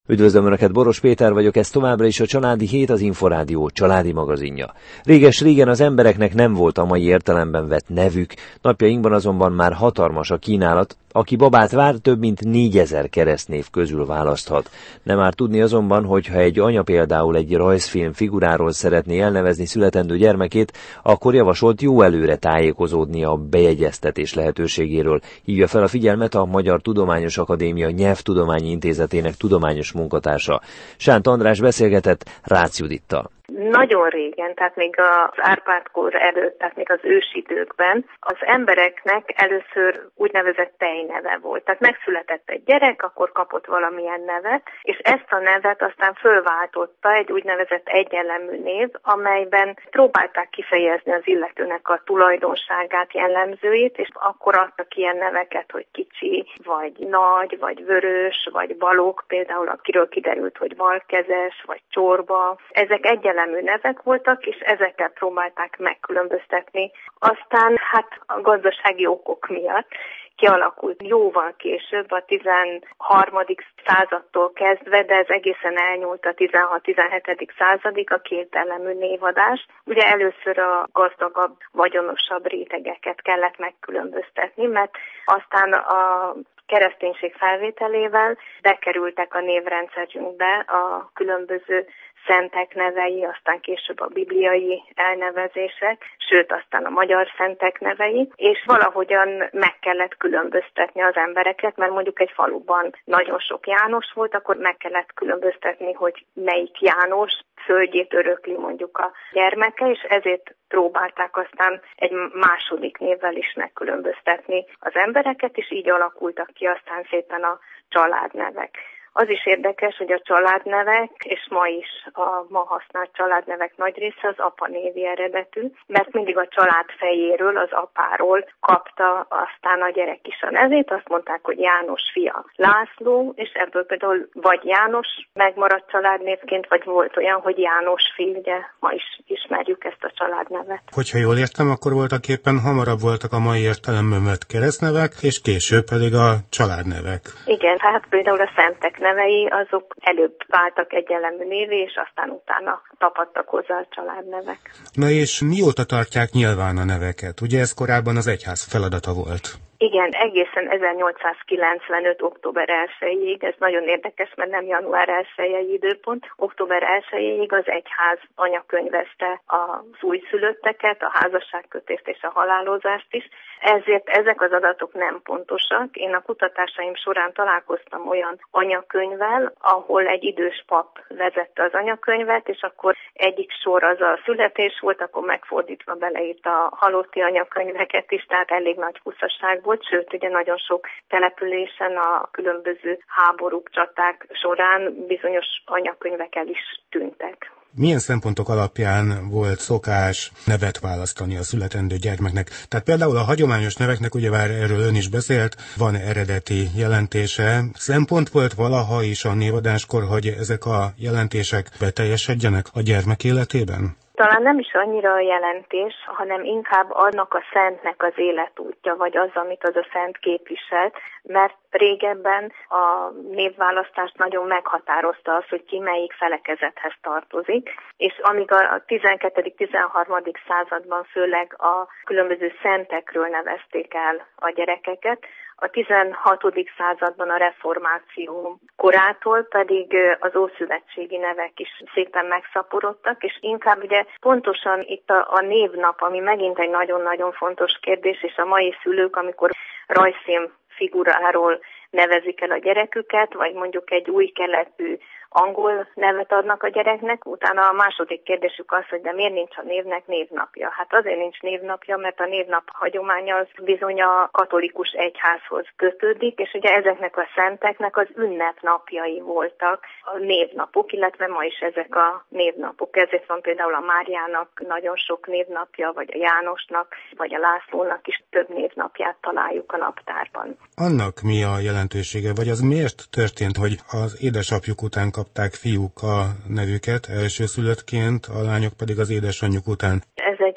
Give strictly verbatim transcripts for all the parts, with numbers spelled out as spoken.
Üdvözlöm Önöket, Boros Péter vagyok, ez továbbra is a Családi Hét, az Inforádió családi magazinja. Réges-régen az embereknek nem volt a mai értelemben vett nevük, napjainkban azonban már hatalmas a kínálat, aki babát vár, több mint négyezer keresztnév közül választhat. Nem árt tudni azonban, hogy ha egy anya például egy rajzfilm figuráról szeretné elnevezni születendő gyermekét, akkor javasolt jó előre tájékozódni a bejegyeztetés lehetőségéről. Hívja fel a figyelmet a Magyar Tudományos Akadémia Nyelvtudományi Intézetének tudományos munkatársa. Sánt András beszélgetett Rácz Judittal. Nagyon régen, tehát még az Árpád-kor előtt, tehát még az ősidőkben az embereknek először úgynevezett tejneve volt. Tehát megszületett egy gyerek, akkor kapott valamilyen nevet, és ezt a nevet aztán fölváltotta egy úgynevezett egyenlemű név, amelyben próbálták kifejezni az illetőnek a tulajdonságát, jellemzőit, és akkor adtak ilyen neveket, hogy kicsi, vagy nagy, vagy vörös, vagy balog, például akiről kiderült, hogy balkezes, vagy csorba. Ezek egyenlemű nevek voltak, és ezekkel próbálták megkülönböztetni. Aztán hát a gazdasági okok miatt kialakult jóval később, a tizenharmadik századtól kezdve, de ez egészen elnyúlt a tizenhat-tizenhetedik századig a kétellemű névadás. Ugye először a gazdagabb, vagyonosabb rétegeket kellett megkülönböztetni, mert aztán a kereszténység felvételével bekerültek a névrendszerünkbe a különböző szentek nevei, aztán később a bibliai elnevezések, sőt aztán a magyar szentek nevei, és valahogyan meg kellett különböztetni az embereket, mert mondjuk egy faluban nagyon sok János volt, akkor meg kellett különböztetni, hogy melyik János földjét örökli mondjuk a gyermeke, és ezért próbálták aztán egy második névvel is megkülönböztetni az embereket, és így alakultak ki aztán szépen a családnevek. Az is érdekes, hogy a családnevek, és ma is a ma használt családnevek nagy része az apa névi eredetű, mert mindig a család fejéről, az apáról kapta aztán a gyerek is a nevét, azt mondták, hogy János fia László, és ebből például vagy János megmaradt családnévként, vagy volt olyan, hogy János fi, ugye ma is ismerjük ezt a családnevet. Hogyha jól értem, akkor voltak éppen hamarabb voltak a mai értelemben vett keresztnevek, és később pedig a családnevek. Igen, tehát például a szentek nevei, azok előbb váltak egyenlemű névé, és aztán utána tapadtak hozzá a családnevek. Na és mióta tartják nyilván a neveket? Ugye ez korábban az egyház feladata volt. Igen, egészen ezernyolcszázkilencvenöt. október elsejéig, ez nagyon érdekes, mert nem január elsejei időpont, október elsejéig az egyház anyakönyvezte az újszülötteket, a házasságkötést és a halálozást is, ezért ezek az adatok nem pontosak. Én a kutatásaim során találkoztam olyan anyakönyvvel, ahol egy idős pap vezette az anyakönyvet, és akkor egyik sor az a születés volt, akkor megfordítva beleírt a halotti anyakönyveket is, tehát elég nagy húszaság volt, sőt, ugye nagyon sok településen a különböző háborúk, csaták során bizonyos anyakönyvek el is tűntek. Milyen szempontok alapján volt szokás nevet választani a születendő gyermeknek? Tehát például a hagyományos neveknek, ugye már erről ön is beszélt, van eredeti jelentése. Szempont volt valaha is a névadáskor, hogy ezek a jelentések beteljesedjenek a gyermek életében? Talán nem is annyira a jelentés, hanem inkább annak a szentnek az életútja, vagy az, amit az a szent képviselt, mert régebben a névválasztást nagyon meghatározta az, hogy ki melyik felekezethez tartozik, és amíg a tizenkettedik-tizenharmadik században főleg a különböző szentekről nevezték el a gyerekeket, a tizenhatodik században a reformáció korától pedig az ószövetségi nevek is szépen megszaporodtak, és inkább ugye pontosan itt a, a névnap, ami megint egy nagyon-nagyon fontos kérdés, és a mai szülők, amikor rajzfilm figuráról nevezik el a gyereküket, vagy mondjuk egy új keletű angol nevet adnak a gyereknek, utána a második kérdésük az, hogy de miért nincs a névnek névnapja? Hát azért nincs névnapja, mert a névnap hagyománya az bizony a katolikus egyházhoz kötődik, és ugye ezeknek a szenteknek az ünnepnapjai voltak a névnapok, illetve ma is ezek a névnapok. Ezért van például a Máriának nagyon sok névnapja, vagy a Jánosnak, vagy a Lászlónak is több névnapját találjuk a naptárban. Annak mi a jelentősége, vagy az miért történt, hogy az édesapjuk után kapták fiúk a nevüket elsőszülöttként, a lányok pedig az édesanyjuk után? Ez egy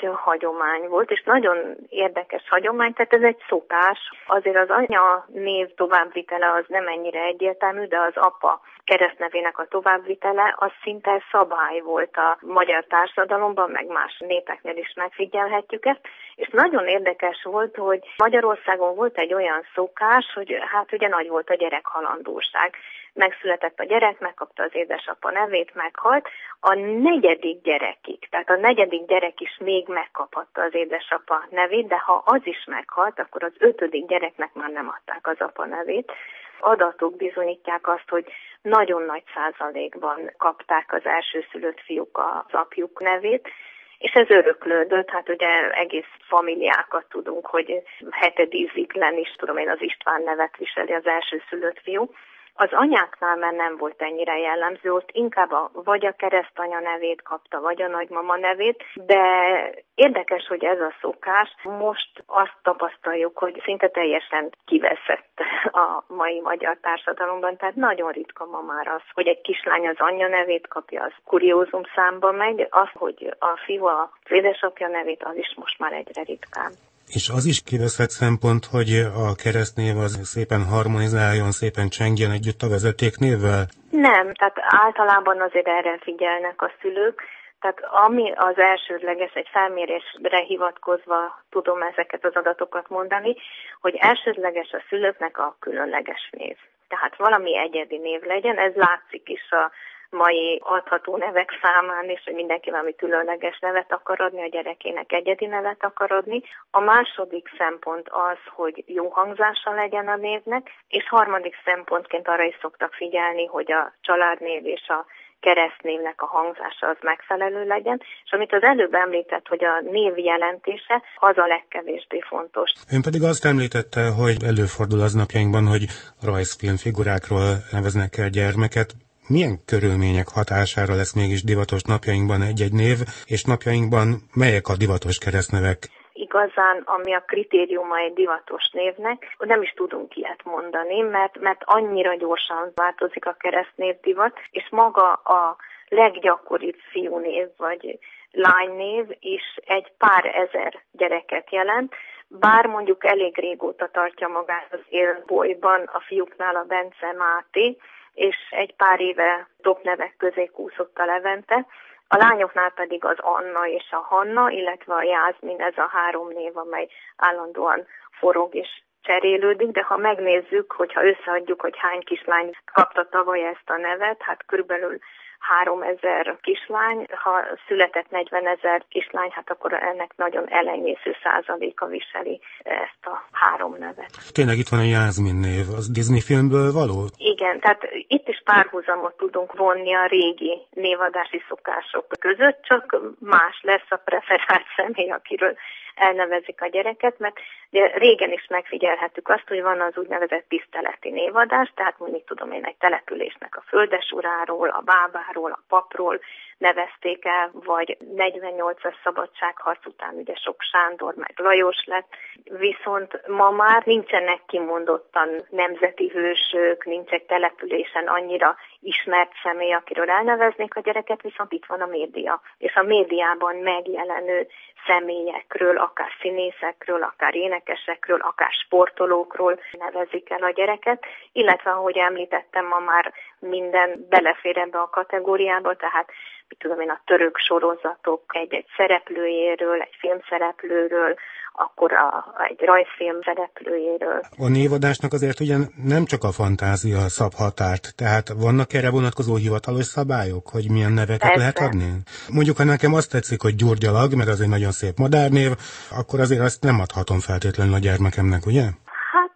egy hagyomány volt, és nagyon érdekes hagyomány, tehát ez egy szokás. Azért az anya név továbbvitele az nem ennyire egyértelmű, de az apa keresztnevének a továbbvitele az szinte szabály volt a magyar társadalomban, meg más népeknél is megfigyelhetjük ezt. És nagyon érdekes volt, hogy Magyarországon volt egy olyan szokás, hogy hát ugye nagy volt a gyerekhalandóság. Megszületett a gyerek, megkapta az édesapa nevét, meghalt. A negyedik gyerekig, tehát a negyedik gyerek is még megkaphatta az édesapa nevét, de ha az is meghalt, akkor az ötödik gyereknek már nem adták az apa nevét. Adatok bizonyítják azt, hogy nagyon nagy százalékban kapták az elsőszülött fiúk az apjuk nevét, és ez öröklődött, hát ugye egész familiákat tudunk, hogy hetedíziklen is, tudom én, az István nevet viseli az elsőszülött fiú. Az anyáknál már nem volt ennyire jellemző, ott inkább a, vagy a keresztanya nevét kapta, vagy a nagymama nevét, de érdekes, hogy ez a szokás. Most azt tapasztaljuk, hogy szinte teljesen kiveszett a mai magyar társadalomban, tehát nagyon ritka ma már az, hogy egy kislány az anyja nevét kapja, az kuriózum számba megy, az, hogy a fiú az édesapja nevét, az is most már egyre ritkább. És az is kiveszett szempont, hogy a keresztnév az szépen harmonizáljon, szépen csengjen együtt a vezetéknévvel? Nem, tehát általában azért erre figyelnek a szülők. Tehát ami az elsődleges, egy felmérésre hivatkozva tudom ezeket az adatokat mondani, hogy elsődleges a szülőknek a különleges név. Tehát valami egyedi név legyen, ez látszik is a mai adható nevek számán is, hogy mindenki valami különleges nevet akar adni, a gyerekének egyedi nevet akar adni. A második szempont az, hogy jó hangzása legyen a névnek, és harmadik szempontként arra is szoktak figyelni, hogy a családnév és a keresztnévnek a hangzása az megfelelő legyen, és amit az előbb említett, hogy a név jelentése, az a legkevésbé fontos. Ön pedig azt említette, hogy előfordul az napjainkban, hogy rajzfilm figurákról neveznek el gyermeket. Milyen körülmények hatására lesz mégis divatos napjainkban egy-egy név, és napjainkban melyek a divatos keresztnevek? Igazán, ami a kritériuma egy divatos névnek, nem is tudunk ilyet mondani, mert, mert annyira gyorsan változik a keresztnév divat, és maga a leggyakoribb fiúnév vagy lánynév is egy pár ezer gyereket jelent, bár mondjuk elég régóta tartja magát az élbolyban a fiúknál a Bence Máté, és egy pár éve topnevek közé kúszott a Levente. A lányoknál pedig az Anna és a Hanna, illetve a Jászmin, ez a három név, amely állandóan forog és cserélődik, de ha megnézzük, hogyha összeadjuk, hogy hány kislány kapta tavaly ezt a nevet, hát körülbelül háromezer kislány, ha született negyvenezer kislány, hát akkor ennek nagyon elenyésző százaléka viseli ezt a három nevet. Tényleg itt van a Jászmin név, az Disney filmből való? Igen, tehát itt is párhuzamot tudunk vonni a régi névadási szokások között, csak más lesz a preferált személy, akiről elnevezik a gyereket, mert régen is megfigyelhettük azt, hogy van az úgynevezett tiszteleti névadás, tehát mondjuk tudom én egy településnek a földesuráról, a bábáról, a papról nevezték el, vagy negyvennyolcas szabadságharc után ugye sok Sándor meg Lajos lett, viszont ma már nincsenek kimondottan nemzeti hősök, nincs egy településen annyira ismert személy, akiről elneveznék a gyereket, viszont itt van a média. És a médiában megjelenő személyekről, akár színészekről, akár énekesekről, akár sportolókról nevezik el a gyereket, illetve ahogy említettem, ma már minden belefér ebbe a kategóriába, tehát mit tudom én, a török sorozatok egy-egy szereplőjéről, egy filmszereplőről, akkor a, egy rajzfilm szereplőjéről. A névadásnak azért ugyan nem csak a fantázia szab határt, tehát vannak erre vonatkozó hivatalos szabályok, hogy milyen neveket Persze. lehet adni? Mondjuk, ha nekem azt tetszik, hogy Gyurgyalag, mert az egy nagyon szép modernnév, akkor azért azt nem adhatom feltétlenül a gyermekemnek, ugye? Hát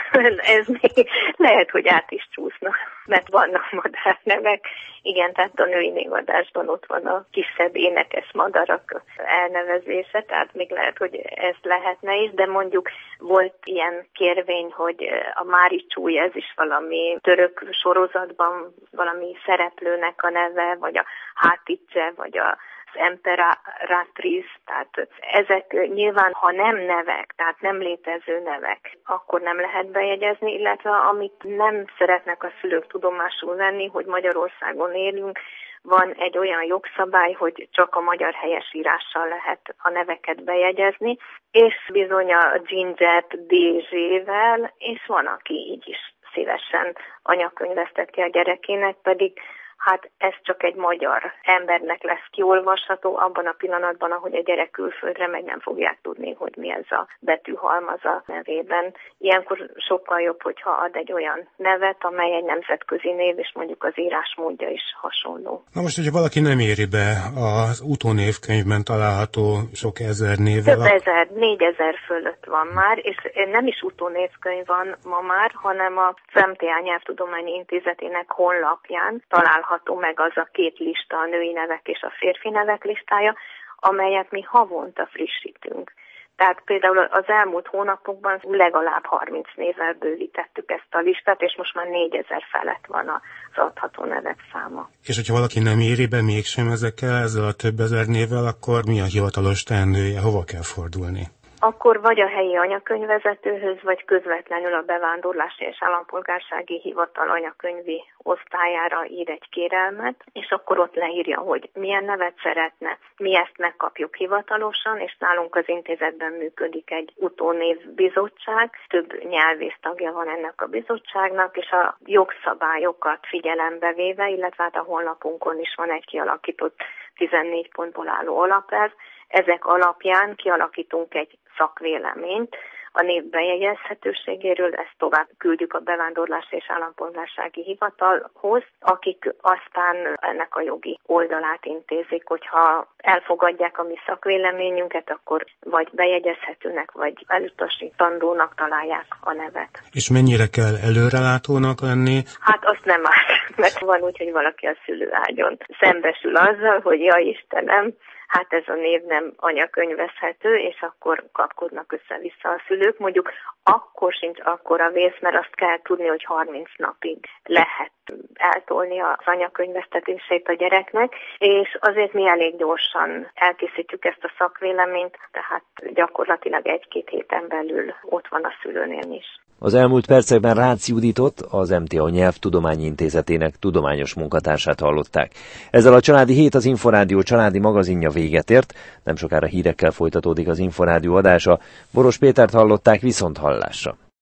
ez még lehet, hogy át is csúsznak, mert vannak madárnevek. Igen, tehát a női névadásban ott van a kisebb énekes madarak elnevezése, tehát még lehet, hogy ez lehetne is, de mondjuk volt ilyen kérvény, hogy a Mári Csúly, ez is valami török sorozatban valami szereplőnek a neve, vagy a Hátitse, vagy a az Emperatriz, tehát ezek nyilván, ha nem nevek, tehát nem létező nevek, akkor nem lehet bejegyezni, illetve amit nem szeretnek a szülők tudomásul venni, hogy Magyarországon élünk, van egy olyan jogszabály, hogy csak a magyar helyesírással lehet a neveket bejegyezni, és bizony a Gingert dé zsével, és van, aki így is szívesen anyakönyveszteti a gyerekének, pedig hát ez csak egy magyar embernek lesz kiolvasható abban a pillanatban, ahogy a gyerek külföldre meg nem fogják tudni, hogy mi ez a betűhalmaz a nevében. Ilyenkor sokkal jobb, hogyha ad egy olyan nevet, amely egy nemzetközi név, és mondjuk az írásmódja is hasonló. Na most, hogyha valaki nem éri be az utónévkönyvben található sok ezer névvel... Több ezer, négyezer fölött van már, és nem is utónévkönyv van ma már, hanem a em té á Nyelvtudományi Intézetének honlapján található meg az a két lista, a női nevek és a férfi nevek listája, amelyet mi havonta frissítünk. Tehát például az elmúlt hónapokban legalább harminc névvel bővítettük ezt a listát, és most már négyezer felett van az adható nevek száma. És hogyha valaki nem éri be mégsem ezekkel, ezzel a több ezer névvel, akkor mi a hivatalos teendője, hova kell fordulni? Akkor vagy a helyi anyakönyvvezetőhöz, vagy közvetlenül a Bevándorlási és Állampolgársági Hivatal anyakönyvi osztályára ír egy kérelmet, és akkor ott leírja, hogy milyen nevet szeretne. Mi ezt megkapjuk hivatalosan, és nálunk az intézetben működik egy utónévbizottság, több nyelvész tagja van ennek a bizottságnak, és a jogszabályokat figyelembe véve, illetve hát a honlapunkon is van egy kialakított tizennégy pontból álló alapelv. Ezek alapján kialakítunk egy szakvéleményt a név bejegyezhetőségéről, ezt tovább küldjük a Bevándorlási és Állampolgársági Hivatalhoz, akik aztán ennek a jogi oldalát intézik, hogyha elfogadják a mi szakvéleményünket, akkor vagy bejegyezhetőnek, vagy elutasítandónak találják a nevet. És mennyire kell előrelátónak lenni? Hát azt nem áll, mert van úgy, hogy valaki a szülőágyon szembesül azzal, hogy ja Istenem, hát ez a név nem anyakönyvezhető, és akkor kapkodnak össze-vissza a szülők. Mondjuk akkor sincs akkora vész, mert azt kell tudni, hogy harminc napig lehet eltolni az anyakönyvesztetését a gyereknek, és azért mi elég gyorsan elkészítjük ezt a szakvéleményt, tehát gyakorlatilag egy-két héten belül ott van a szülőnél is. Az elmúlt percekben Rácz Juditot, az em té á Nyelvtudományi Intézetének tudományos munkatársát hallották. Ezzel a Családi Hét, az Inforádió családi magazinja véget ért, nem sokára hírekkel folytatódik az Inforádió adása. Boros Pétert hallották, viszont hallásra.